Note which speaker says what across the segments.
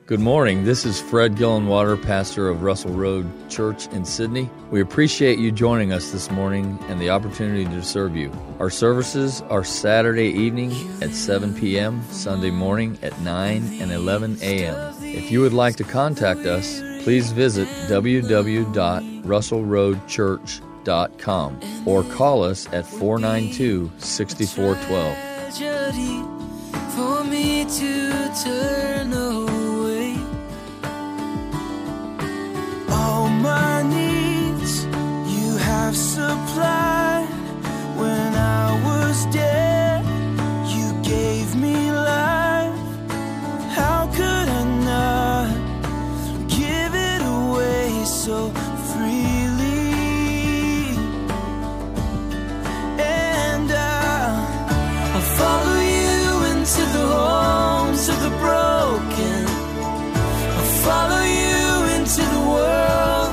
Speaker 1: Good morning. This is Fred Gillenwater, pastor of Russell Road Church in Sydney. We appreciate you joining us this morning and the opportunity to serve you. Our services are Saturday evening at 7 p.m., Sunday morning at 9 and 11 a.m. If you would like to contact us, please visit www.russellroadchurch.com or call us at 492-6412.
Speaker 2: For me to turn away, all my needs you have supplied. When I was dead, you gave me life. How could I not give it away so freely? And I'll follow you into the homes of the broken. I'll follow you into the world.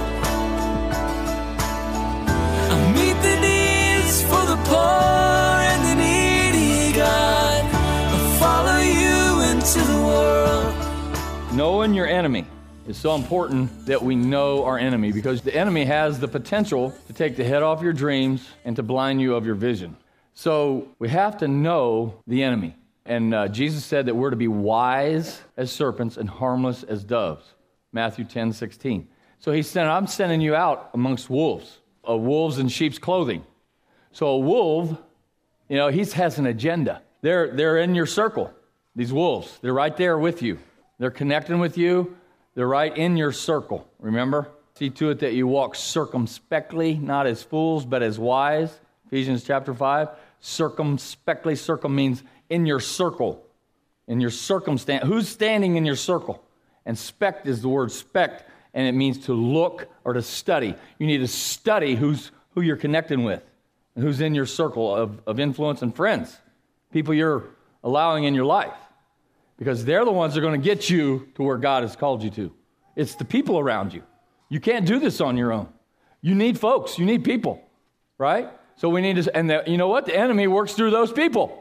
Speaker 2: I'll meet the needs for the poor and the needy, God. I'll follow you into the world.
Speaker 3: Knowing your enemy is so important that we know our enemy, because the enemy has the potential to take the head off your dreams and to blind you of your vision. So we have to know the enemy. And Jesus said that we're to be wise as serpents and harmless as doves. Matthew 10:16. So he said, I'm sending you out amongst wolves in sheep's clothing. So a wolf, he has an agenda. They're in your circle, these wolves. They're right there with you. They're connecting with you. They're right in your circle, remember? See to it that you walk circumspectly, not as fools, but as wise. Ephesians chapter 5. Circumspectly, circle means in your circle, in your circumstance. Who's standing in your circle? And spect is the word spect, and it means to look or to study. You need to study who you're connecting with and who's in your circle of influence and friends, people you're allowing in your life, because they're the ones that are going to get you to where God has called you to. It's the people around you. You can't do this on your own. You need folks. You need people, right? So we need to, you know what? The enemy works through those people.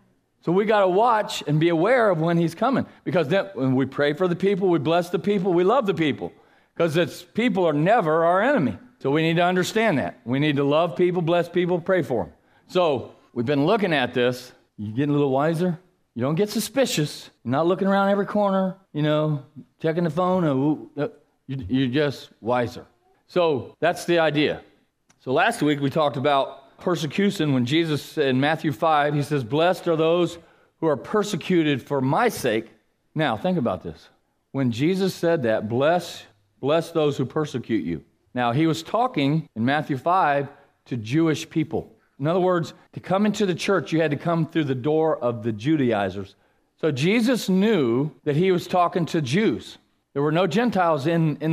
Speaker 3: So we got to watch and be aware of when he's coming, because then when we pray for the people, we bless the people, we love the people, because people are never our enemy. So we need to understand that. We need to love people, bless people, pray for them. So we've been looking at this. You getting a little wiser? You don't get suspicious. You're not looking around every corner, checking the phone. You're just wiser. So that's the idea. So last week we talked about persecution when Jesus, in Matthew 5, he says, blessed are those who are persecuted for my sake. Now, think about this. When Jesus said that, bless those who persecute you. Now, he was talking in Matthew 5 to Jewish people. In other words, to come into the church, you had to come through the door of the Judaizers. So Jesus knew that he was talking to Jews. There were no Gentiles in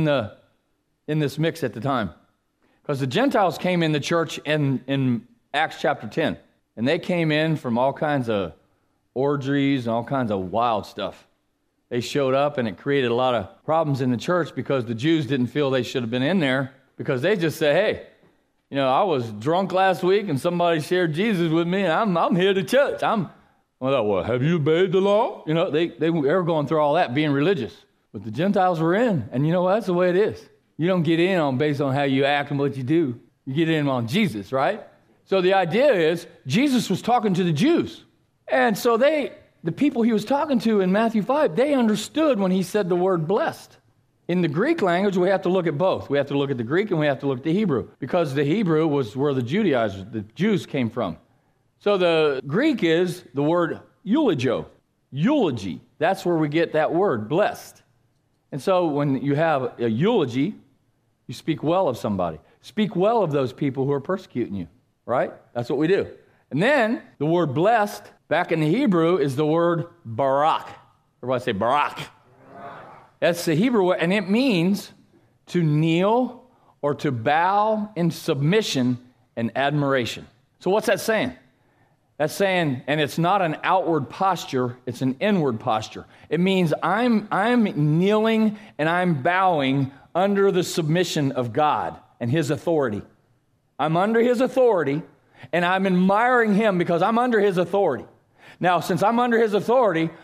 Speaker 3: this mix at the time, because the Gentiles came in the church in Acts chapter 10, and they came in from all kinds of orgies and all kinds of wild stuff. They showed up, and it created a lot of problems in the church, because the Jews didn't feel they should have been in there, because they just said, hey, I was drunk last week, and somebody shared Jesus with me, and I'm here to church. Well, have you obeyed the law? They were going through all that, being religious. But the Gentiles were in, and that's the way it is. You don't get in based on how you act and what you do. You get in on Jesus, right? So the idea is Jesus was talking to the Jews. And so the people he was talking to in Matthew 5, they understood when he said the word blessed. In the Greek language, we have to look at both. We have to look at the Greek and we have to look at the Hebrew, because the Hebrew was where the Judaizers, the Jews, came from. So the Greek is the word eulogio, eulogy. That's where we get that word, blessed. And so when you have a eulogy, you speak well of somebody. Speak well of those people who are persecuting you, right? That's what we do. And then the word blessed, back in the Hebrew, is the word barak. Everybody say barak. That's the Hebrew word, and it means to kneel or to bow in submission and admiration. So what's that saying? That's saying, and it's not an outward posture, it's an inward posture. It means I'm kneeling and I'm bowing under the submission of God and His authority. I'm under His authority, and I'm admiring Him because I'm under His authority. Now, since I'm under His authority,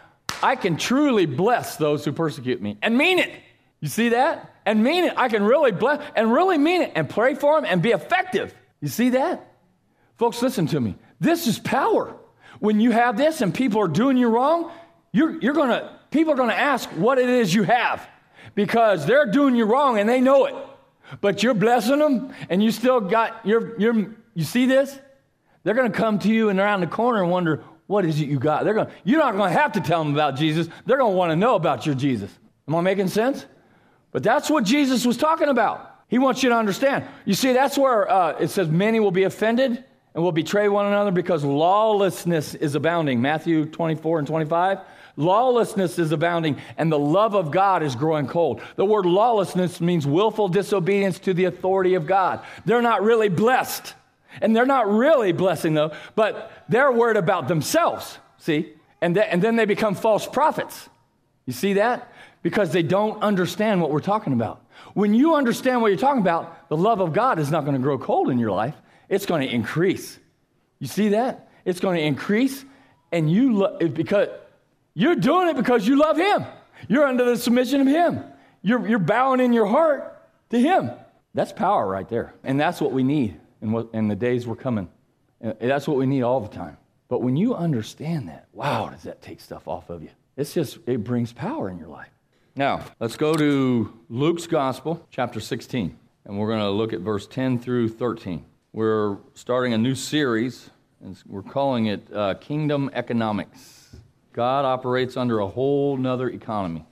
Speaker 3: I can truly bless those who persecute me and mean it. You see that? And mean it. I can really bless and really mean it and pray for them and be effective. You see that? Folks, listen to me. This is power. When you have this and people are doing you wrong, people are going to ask what it is you have because they're doing you wrong and they know it. But you're blessing them and you still got you see this? They're going to come to you and around the corner and wonder, what is it you got? You're not going to have to tell them about Jesus. They're going to want to know about your Jesus. Am I making sense? But that's what Jesus was talking about. He wants you to understand. You see, that's where it says many will be offended and will betray one another because lawlessness is abounding. Matthew 24 and 25. Lawlessness is abounding, and the love of God is growing cold. The word lawlessness means willful disobedience to the authority of God. They're not really blessed. And they're not really blessing, though, but they're worried about themselves, see? And then they become false prophets. You see that? Because they don't understand what we're talking about. When you understand what you're talking about, the love of God is not going to grow cold in your life. It's going to increase. You see that? It's going to increase, and because you're doing it because you love Him. You're under the submission of Him. You're bowing in your heart to Him. That's power right there, and that's what we need. And the days were coming. And that's what we need all the time. But when you understand that, wow, does that take stuff off of you? It brings power in your life. Now, let's go to Luke's Gospel, chapter 16. And we're going to look at verse 10 through 13. We're starting a new series, and we're calling it Kingdom Economics. God operates under a whole nother economy.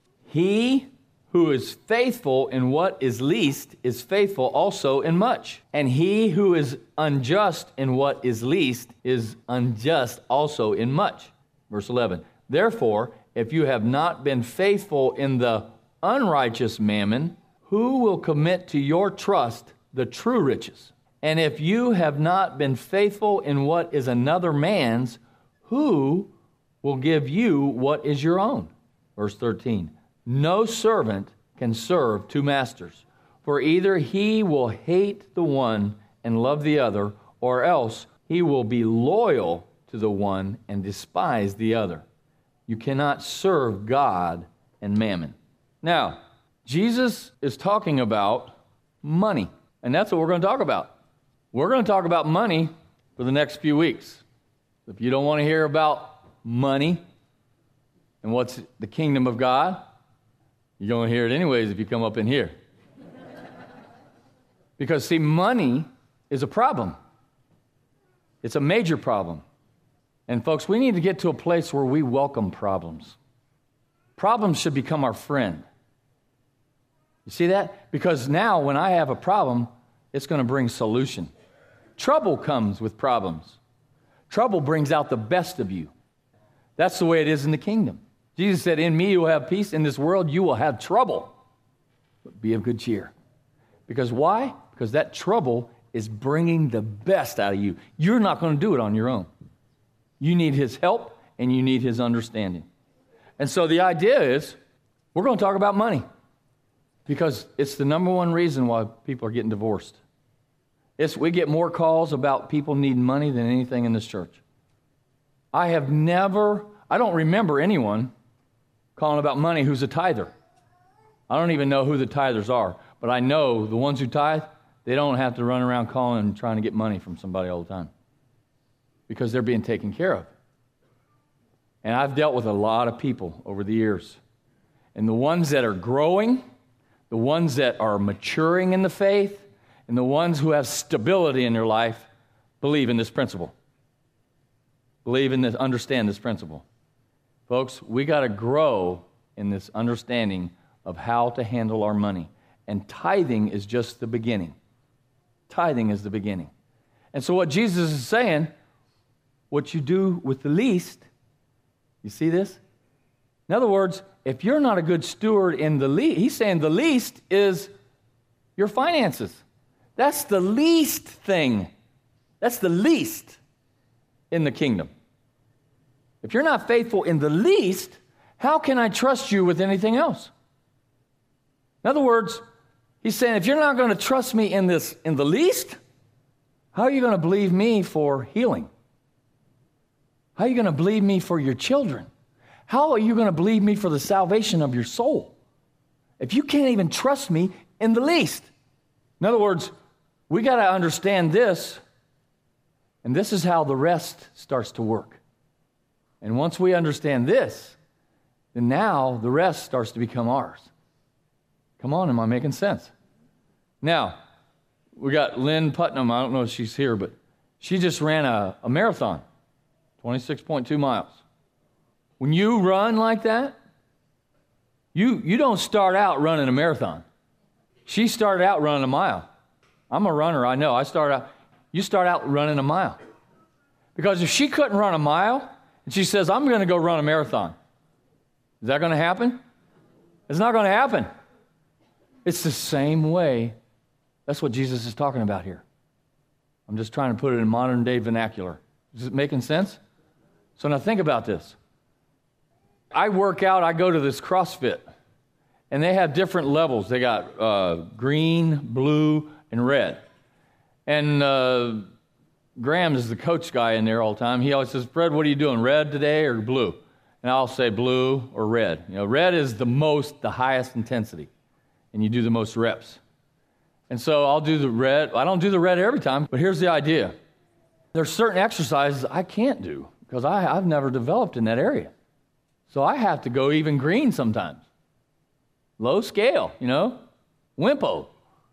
Speaker 3: He who is faithful in what is least is faithful also in much. And he who is unjust in what is least is unjust also in much. Verse 11. Therefore, if you have not been faithful in the unrighteous mammon, who will commit to your trust the true riches? And if you have not been faithful in what is another man's, who will give you what is your own? Verse 13. No servant can serve two masters, for either he will hate the one and love the other, or else he will be loyal to the one and despise the other. You cannot serve God and mammon. Now, Jesus is talking about money, and that's what we're going to talk about. We're going to talk about money for the next few weeks. If you don't want to hear about money and what's the kingdom of God, you're going to hear it anyways if you come up in here. Because, see, money is a problem. It's a major problem. And, folks, we need to get to a place where we welcome problems. Problems should become our friend. You see that? Because now when I have a problem, it's going to bring solution. Trouble comes with problems. Trouble brings out the best of you. That's the way it is in the kingdom. Jesus said, in me you will have peace. In this world you will have trouble. But be of good cheer. Because why? Because that trouble is bringing the best out of you. You're not going to do it on your own. You need His help and you need His understanding. And so the idea is, we're going to talk about money. Because it's the number one reason why people are getting divorced. We get more calls about people needing money than anything in this church. I don't remember anyone calling about money who's a tither. I don't even know who the tithers are, but I know the ones who tithe, they don't have to run around calling and trying to get money from somebody all the time because they're being taken care of. And I've dealt with a lot of people over the years, and the ones that are growing, the ones that are maturing in the faith, and the ones who have stability in their life believe in this principle. Understand this principle. Folks, we got to grow in this understanding of how to handle our money. And tithing is just the beginning. Tithing is the beginning. And so what Jesus is saying, what you do with the least, you see this? In other words, if you're not a good steward in the least, he's saying the least is your finances. That's the least thing. That's the least in the kingdom. If you're not faithful in the least, how can I trust you with anything else? In other words, he's saying, if you're not going to trust me in the least, how are you going to believe me for healing? How are you going to believe me for your children? How are you going to believe me for the salvation of your soul if you can't even trust me in the least? In other words, we got to understand this, and this is how the rest starts to work. And once we understand this, then now the rest starts to become ours. Come on, am I making sense? Now, we got Lynn Putnam. I don't know if she's here, but she just ran a marathon, 26.2 miles. When you run like that, you don't start out running a marathon. She started out running a mile. I'm a runner, I know. You start out running a mile. Because if she couldn't run a mile, and she says, I'm going to go run a marathon, is that going to happen? It's not going to happen. It's the same way. That's what Jesus is talking about here. I'm just trying to put it in modern day vernacular. Is it making sense? So now think about this. I work out, I go to this CrossFit, and they have different levels. They got green, blue, and red. And Graham is the coach guy in there all the time. He always says, Fred, what are you doing, red today or blue? And I'll say blue or red. You know, red is the highest intensity, and you do the most reps. And so I'll do the red. I don't do the red every time, but here's the idea. There's certain exercises I can't do because I've never developed in that area. So I have to go even green sometimes. Low scale, WIMPO.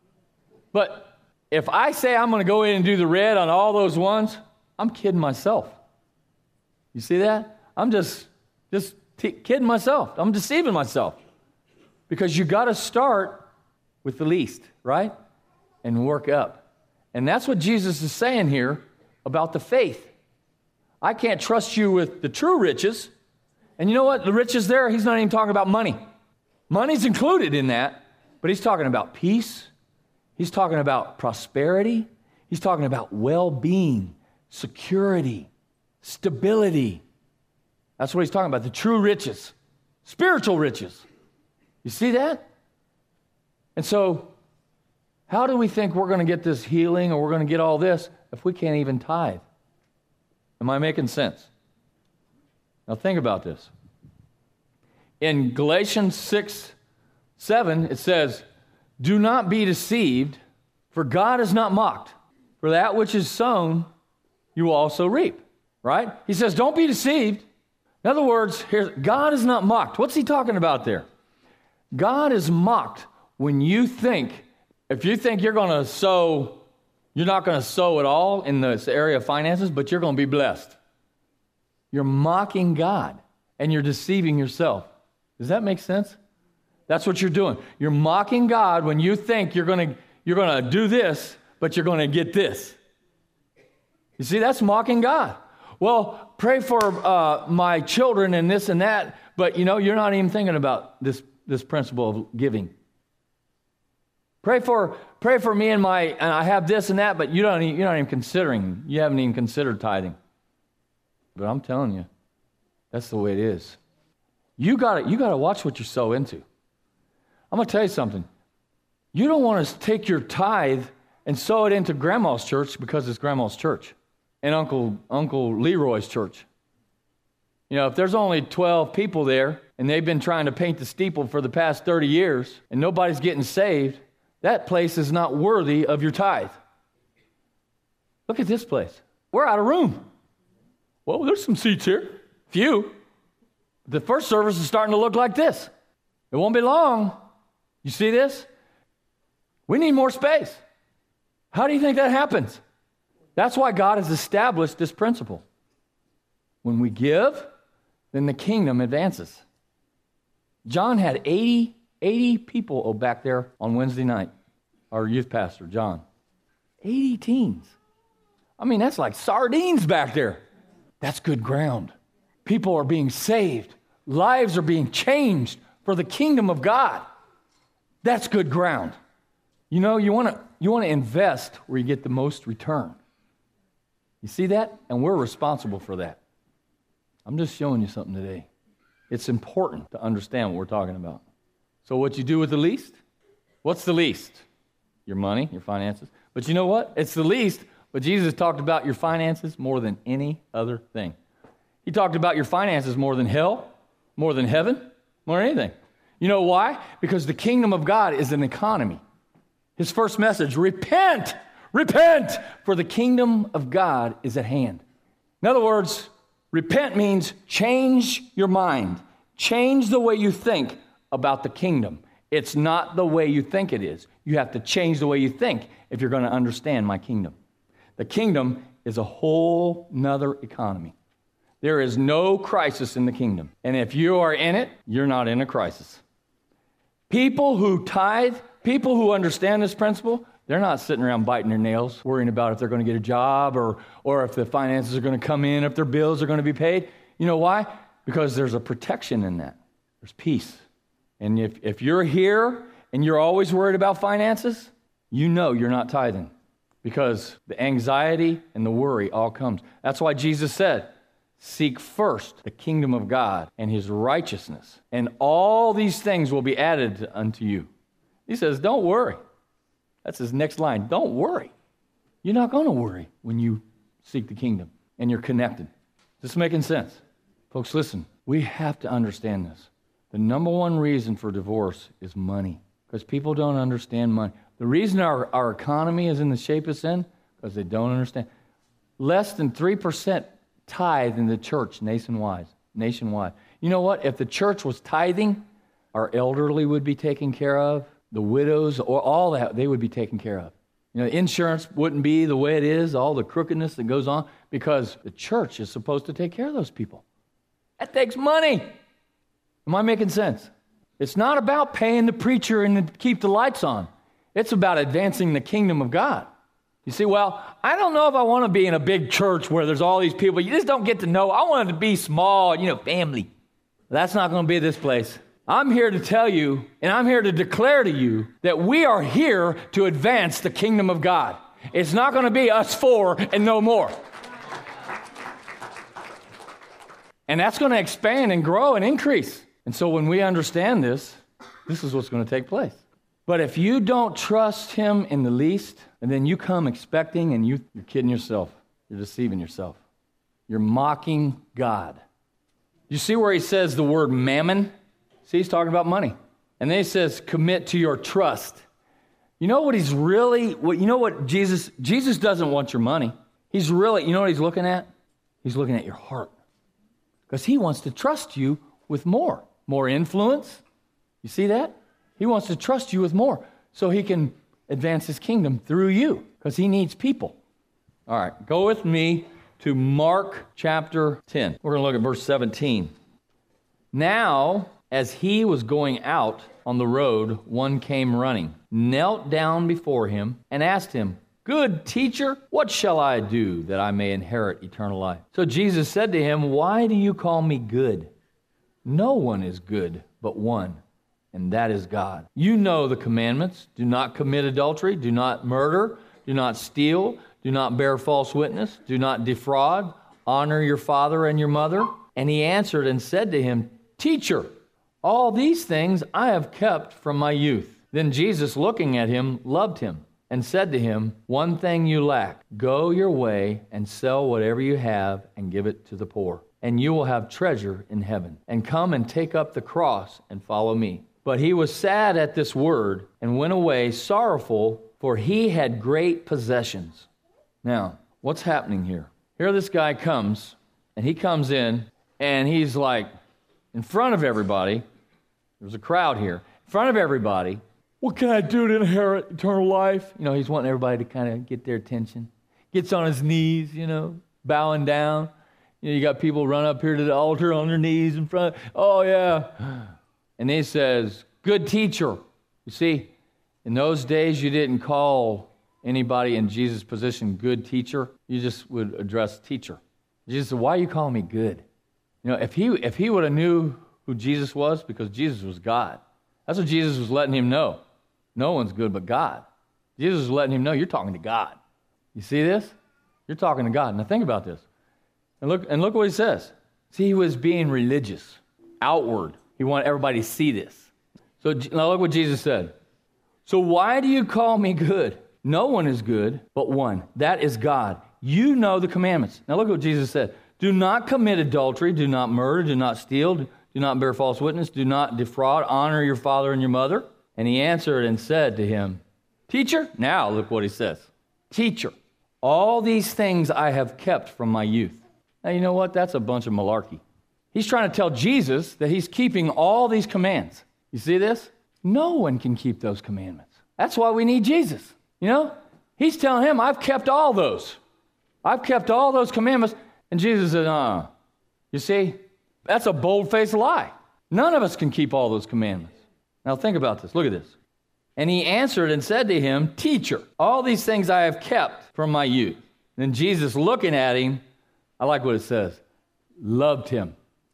Speaker 3: But if I say I'm going to go in and do the red on all those ones, I'm kidding myself. You see that? I'm just kidding myself. I'm deceiving myself. Because you got to start with the least, right? And work up. And that's what Jesus is saying here about the faith. I can't trust you with the true riches. And you know what? The riches there, he's not even talking about money. Money's included in that, but he's talking about peace. He's talking about prosperity. He's talking about well-being, security, stability. That's what he's talking about, the true riches, spiritual riches. You see that? And so, how do we think we're going to get this healing or we're going to get all this if we can't even tithe? Am I making sense? Now think about this. In Galatians 6:7, it says, do not be deceived, for God is not mocked. For that which is sown, you will also reap. Right? He says, don't be deceived. In other words, God is not mocked. What's he talking about there? God is mocked when if you think you're going to sow, you're not going to sow at all in this area of finances, but you're going to be blessed. You're mocking God, and you're deceiving yourself. Does that make sense? That's what you're doing. You're mocking God when you think you're going to do this, but you're going to get this. You see, that's mocking God. Well, pray for my children and this and that, but you're not even thinking about this principle of giving. Pray for me and I have this and that, but you're not even considering. You haven't even considered tithing. But I'm telling you, that's the way it is. You got to watch what you sow into. I'm going to tell you something. You don't want to take your tithe and sow it into Grandma's church because it's Grandma's church and Uncle Leroy's church. If there's only 12 people there and they've been trying to paint the steeple for the past 30 years and nobody's getting saved, that place is not worthy of your tithe. Look at this place. We're out of room. Well, there's some seats here. Few. The first service is starting to look like this. It won't be long. You see this? We need more space. How do you think that happens? That's why God has established this principle. When we give, then the kingdom advances. John had 80 people back there on Wednesday night. Our youth pastor, John. 80 teens. I mean, that's like sardines back there. That's good ground. People are being saved. Lives are being changed for the kingdom of God. That's good ground. You want to invest where you get the most return. You see that? And we're responsible for that. I'm just showing you something today. It's important to understand what we're talking about. So what you do with the least? What's the least? Your money, your finances. But you know what? It's the least, but Jesus talked about your finances more than any other thing. He talked about your finances more than hell, More than heaven? More than anything. You know why? Because the kingdom of God is an economy. His first message, repent, repent, for the kingdom of God is at hand. In other words, repent means change your mind. Change the way you think about the kingdom. It's not the way you think it is. You have to change the way you think if you're going to understand my kingdom. The kingdom is a whole nother economy. There is no crisis in the kingdom. And if you are in it, you're not in a crisis. People who tithe, people who understand this principle, they're not sitting around biting their nails, worrying about if they're going to get a job or if the finances are going to come in, if their bills are going to be paid. You know why? Because there's a protection in that. There's peace. And if you're here and you're always worried about finances, you know you're not tithing because the anxiety and the worry all comes. That's why Jesus said, seek first the kingdom of God and his righteousness, and all these things will be added unto you. He says, don't worry. That's his next line. Don't worry. You're not going to worry when you seek the kingdom and you're connected. Is this making sense? Folks, listen, we have to understand this. The number one reason for divorce is money, because people don't understand money. The reason our economy is in the shape it's in, because they don't understand. Less than 3% tithe in the church nationwide. You know what? If the church was tithing, our elderly would be taken care of, the widows, or all that, they would be taken care of. You know, insurance wouldn't be the way it is, all the crookedness that goes on, because the church is supposed to take care of those people. That takes money. Am I making sense? It's not about paying the preacher and to keep the lights on. It's about advancing the kingdom of God. You see, well, I don't know if I want to be in a big church where there's all these people. You just don't get to know. I want it to be small, family. That's not going to be this place. I'm here to tell you, and I'm here to declare to you that we are here to advance the kingdom of God. It's not going to be us four and no more. And that's going to expand and grow and increase. And so when we understand this is what's going to take place. But if you don't trust him in the least, and then you come expecting and you're kidding yourself, you're deceiving yourself. You're mocking God. You see where he says the word mammon? See, he's talking about money. And then he says, commit to your trust. You know what Jesus doesn't want your money. You know what he's looking at? He's looking at your heart. Because he wants to trust you with more influence. You see that? He wants to trust you with more so he can advance his kingdom through you because he needs people. All right, go with me to Mark chapter 10. We're going to look at verse 17. Now, as he was going out on the road, one came running, knelt down before him, and asked him, "Good teacher, what shall I do that I may inherit eternal life?" So Jesus said to him, "Why do you call me good? No one is good but one, and that is God. You know the commandments. Do not commit adultery. Do not murder. Do not steal. Do not bear false witness. Do not defraud. Honor your father and your mother." And he answered and said to him, "Teacher, all these things I have kept from my youth." Then Jesus, looking at him, loved him and said to him, "One thing you lack. Go your way and sell whatever you have and give it to the poor, and you will have treasure in heaven. And come and take up the cross and follow me." But he was sad at this word and went away sorrowful, for he had great possessions. Now, what's happening here? Here this guy comes, and he comes in, and he's like, in front of everybody, there's a crowd here, in front of everybody, "What can I do to inherit eternal life?" He's wanting everybody to kind of get their attention. Gets on his knees, bowing down. You got people run up here to the altar on their knees in front. Oh, yeah. And he says, "Good teacher." You see, in those days, you didn't call anybody in Jesus' position good teacher. You just would address teacher. Jesus said, "Why are you calling me good?" If he would have knew who Jesus was, because Jesus was God. That's what Jesus was letting him know. No one's good but God. Jesus was letting him know, you're talking to God. You see this? You're talking to God. Now think about this. And look what he says. See, he was being religious, outward. He wanted everybody to see this. So now look what Jesus said. "So why do you call me good? No one is good but one. That is God. You know the commandments." Now look what Jesus said. "Do not commit adultery. Do not murder. Do not steal. Do Do not bear false witness. Do not defraud. Honor your father and your mother. And he answered and said to him, Teacher, now look what he says. Teacher, all these things I have kept from my youth. Now, you know what? That's a bunch of malarkey. He's trying to tell Jesus that he's keeping all these commands. You see this? No one can keep those commandments. That's why we need Jesus. You know? He's telling him, I've kept all those. I've kept all those commandments. And Jesus said, You see? That's a bold-faced lie. None of us can keep all those commandments. Now think about this. Look at this. And he answered and said to him, Teacher, all these things I have kept from my youth. Then Jesus, looking at him, I like what it says, loved him.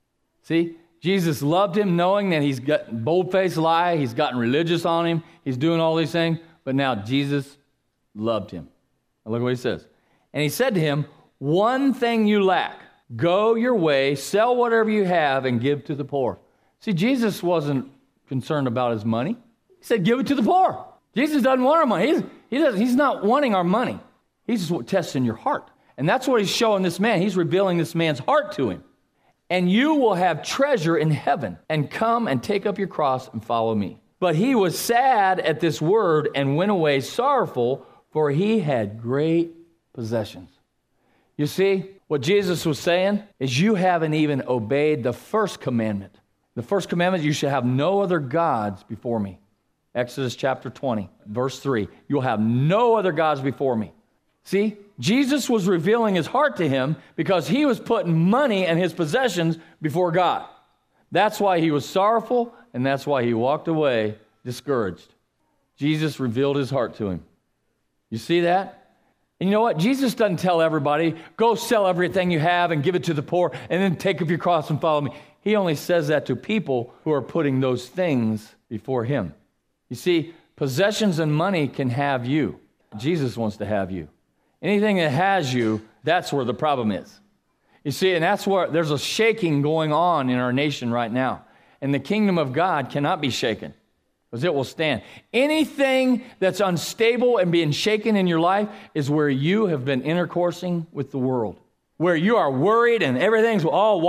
Speaker 3: See? Jesus loved him knowing that he's got bold-faced lie, he's gotten religious on him, he's doing all these things, but now Jesus loved him. Now look what he says. And he said to him, one thing you lack. Go your way, sell whatever you have, and give to the poor. See, Jesus wasn't concerned about his money. He said, give it to the poor. Jesus doesn't want our money. He's not wanting our money. He's just testing your heart. And that's what he's showing this man. He's revealing this man's heart to him. And you will have treasure in heaven, and come and take up your cross and follow me. But he was sad at this word and went away sorrowful, for he had great possessions. You see, what Jesus was saying is you haven't even obeyed the first commandment. The first commandment, you should have no other gods before me. Exodus chapter 20, verse 3. You'll have no other gods before me. See, Jesus was revealing his heart to him because he was putting money and his possessions before God. That's why he was sorrowful, and that's why he walked away discouraged. Jesus revealed his heart to him. You see that? And you know what? Jesus doesn't tell everybody, go sell everything you have and give it to the poor and then take up your cross and follow me. He only says that to people who are putting those things before him. You see, possessions and money can have you. Jesus wants to have you. Anything that has you, that's where the problem is. You see, and that's where there's a shaking going on in our nation right now. And the kingdom of God cannot be shaken, because it will stand. Anything that's unstable and being shaken in your life is where you have been intercoursing with the world, where you are worried and everything's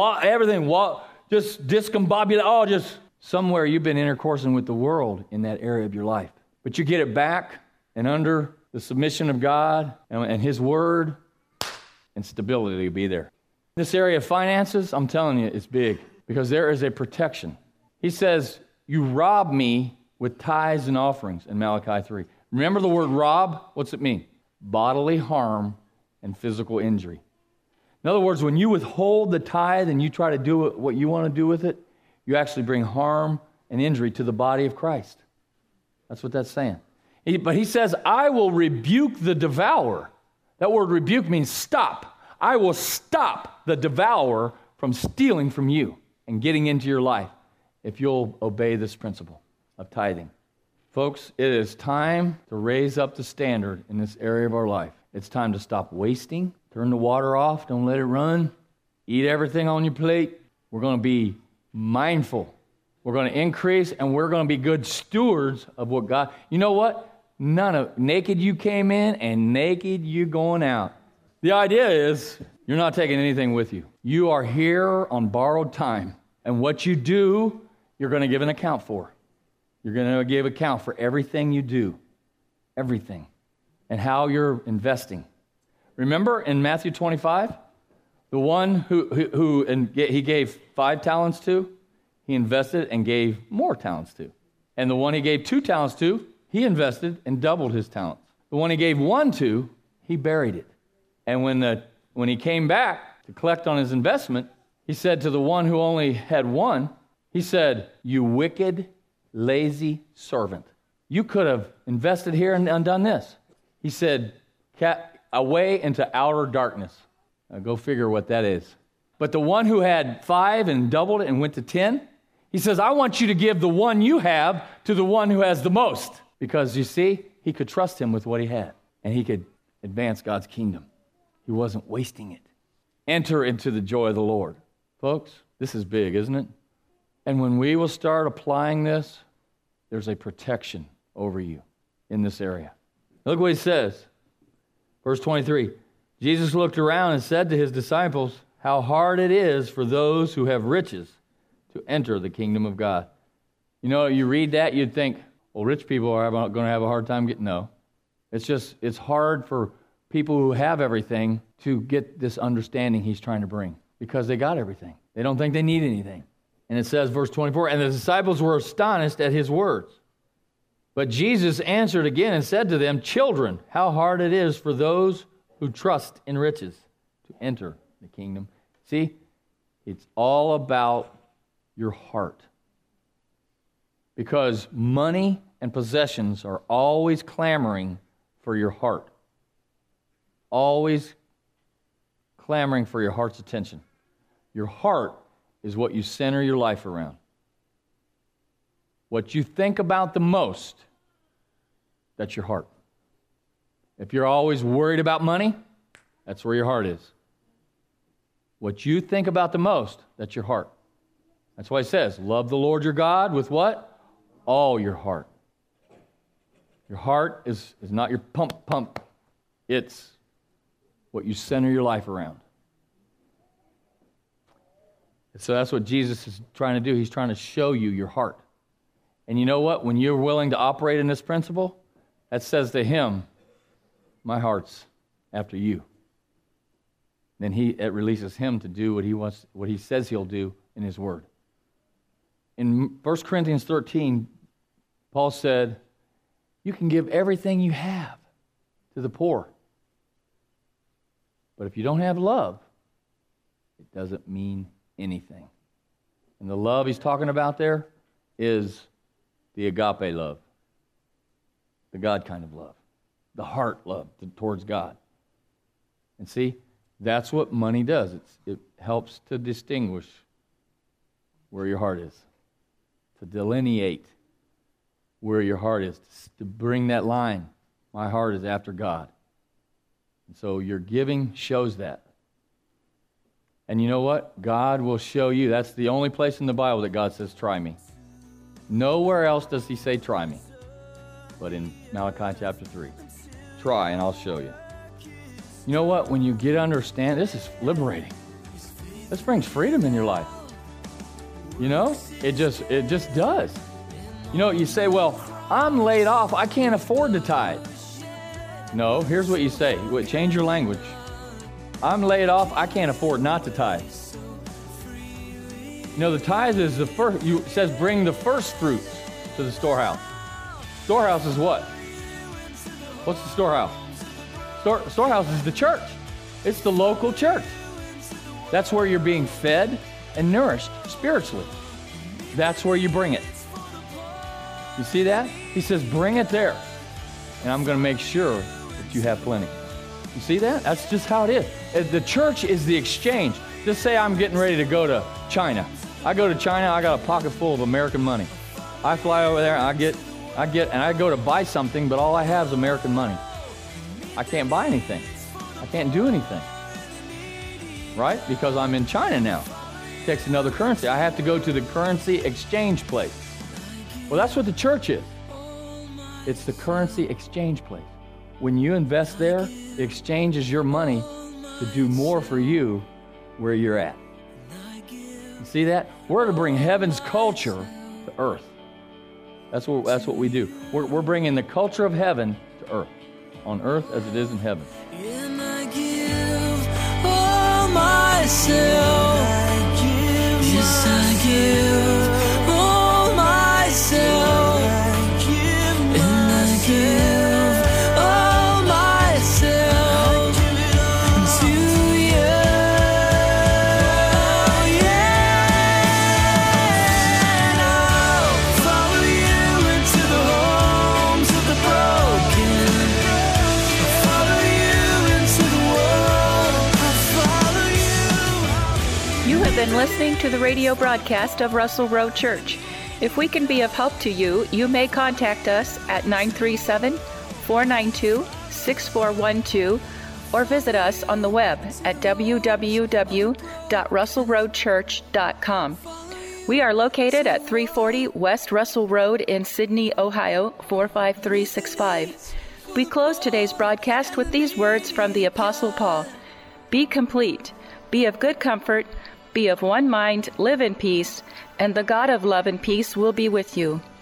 Speaker 3: just discombobulated, just somewhere you've been intercoursing with the world in that area of your life. But you get it back and under the submission of God and his word, and stability will be there. This area of finances, I'm telling you, it's big because there is a protection. He says, you rob me with tithes and offerings in Malachi 3. Remember the word rob? What's it mean? Bodily harm and physical injury. In other words, when you withhold the tithe and you try to do what you want to do with it, you actually bring harm and injury to the body of Christ. That's what that's saying. But he says, I will rebuke the devourer. That word rebuke means stop. I will stop the devourer from stealing from you and getting into your life if you'll obey this principle of tithing. Folks, it is time to raise up the standard in this area of our life. It's time to stop wasting, turn the water off, don't let it run, eat everything on your plate. We're going to be mindful. We're going to increase, and we're going to be good stewards of what God... You know what? Naked you came in, and naked you going out. The idea is you're not taking anything with you. You are here on borrowed time, and what you do, you're going to give an account for. You're going to give account for everything you do, everything, and how you're investing. Remember in Matthew 25, the one who he gave 5 talents to, he invested and gave more talents to. And the one he gave 2 talents to, he invested and doubled his talents. The one he gave 1 to, he buried it. And when he came back to collect on his investment, he said to the one who only had 1, he said, you wicked, lazy servant. You could have invested here and done this. He said, away into outer darkness. Now go figure what that is. But the one who had 5 and doubled it and went to 10, he says, I want you to give the one you have to the one who has the most. Because you see, he could trust him with what he had. And he could advance God's kingdom. He wasn't wasting it. Enter into the joy of the Lord. Folks, this is big, isn't it? And when we will start applying this, there's a protection over you in this area. Look what he says. Verse 23. Jesus looked around and said to his disciples, how hard it is for those who have riches to enter the kingdom of God. You know, you read that, you'd think, well, rich people are going to have a hard time getting, no. It's hard for people who have everything to get this understanding he's trying to bring because they got everything. They don't think they need anything. And it says, verse 24, and the disciples were astonished at his words. But Jesus answered again and said to them, children, how hard it is for those who trust in riches to enter the kingdom. See, it's all about your heart. Because money and possessions are always clamoring for your heart. Always clamoring for your heart's attention. Your heart is what you center your life around. What you think about the most, that's your heart. If you're always worried about money, that's where your heart is. What you think about the most, that's your heart. That's why it says, love the Lord your God with what? All your heart. Your heart is not your pump. It's what you center your life around. So that's what Jesus is trying to do. He's trying to show you your heart. And you know what? When you're willing to operate in this principle, that says to him, my heart's after you. Then it releases him to do what he wants, what he says he'll do in his word. In 1 Corinthians 13, Paul said, you can give everything you have to the poor. But if you don't have love, it doesn't mean anything. And the love he's talking about there is the agape love, the God kind of love, the heart love towards God. And see, that's what money does. It helps to distinguish where your heart is, to delineate where your heart is, to bring that line. My heart is after God. And so your giving shows that. And you know what? God will show you. That's the only place in the Bible that God says, try me. Nowhere else does he say, try me. But in Malachi chapter 3. Try and I'll show you. You know what? When you get understand, this is liberating. This brings freedom in your life. You know? It just does. You know, you say, well, I'm laid off. I can't afford to tithe. No, here's what you say. Change your language. I'm laid off. I can't afford not to tithe. You know, the tithe is the first. It says bring the first fruits to the storehouse. Storehouse is what? What's the storehouse? Storehouse is the church. It's the local church. That's where you're being fed and nourished spiritually. That's where you bring it. You see that? He says, bring it there. And I'm going to make sure that you have plenty. You see that? That's just how it is. The church is the exchange. Just say I'm getting ready to go to China. I go to China, I got a pocket full of American money. I fly over there, and I go to buy something, but all I have is American money. I can't buy anything. I can't do anything. Right? Because I'm in China now. It takes another currency. I have to go to the currency exchange place. Well, that's what the church is. It's the currency exchange place. When you invest there, it exchanges your money to do more for you where you're at. You see that? We're to bring heaven's culture to earth. That's what we do. We're bringing the culture of heaven to earth, on earth as it is in heaven.
Speaker 2: And I give all myself. Yes, I give all myself. And I give all myself to you. Yeah, and I'll follow you into the homes of the broken. I'll follow you into the world. I'll follow you.
Speaker 4: You have been listening to the radio broadcast of Russell Road Church. If we can be of help to you, you may contact us at 937-492-6412 or visit us on the web at www.russellroadchurch.com. We are located at 340 West Russell Road in Sydney, Ohio, 45365. We close today's broadcast with these words from the Apostle Paul. Be complete, be of good comfort, Be of one mind, live in peace, and the God of love and peace will be with you.